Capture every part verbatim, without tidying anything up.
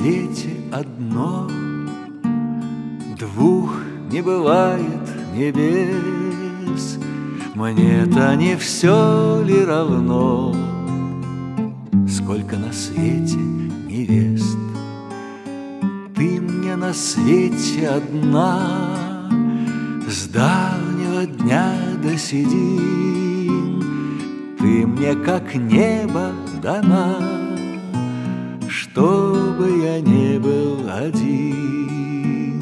свете одно, двух не бывает небес. Мне-то не все ли равно, сколько на свете невест? Ты мне на свете одна, с давнего дня до седин. Ты мне как небо дана, чтобы я не был один.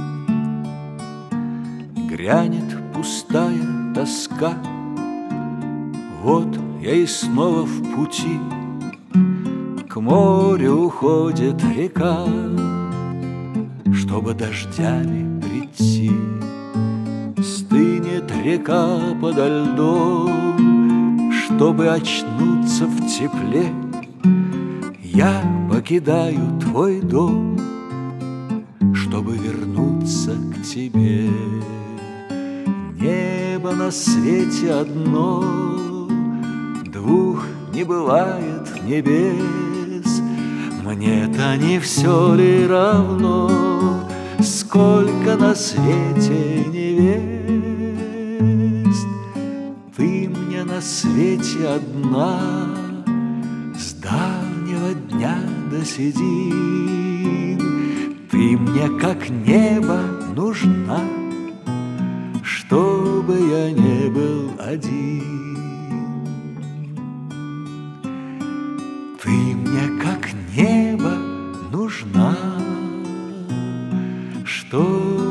Грянет пустая тоска, вот я и снова в пути. К морю уходит река, чтобы дождями прийти. Стынет река подо льдом, чтобы очнуться в тепле. Я покидаю твой дом, чтобы вернуться к тебе. Небо на свете одно, двух не бывает небес. Мне-то не все ли равно, сколько на свете невест? Ты мне на свете одна, с давнего дня до седин. Ты мне как небо нужна, чтобы я не был один. Ты мне как небо нужна, чтобы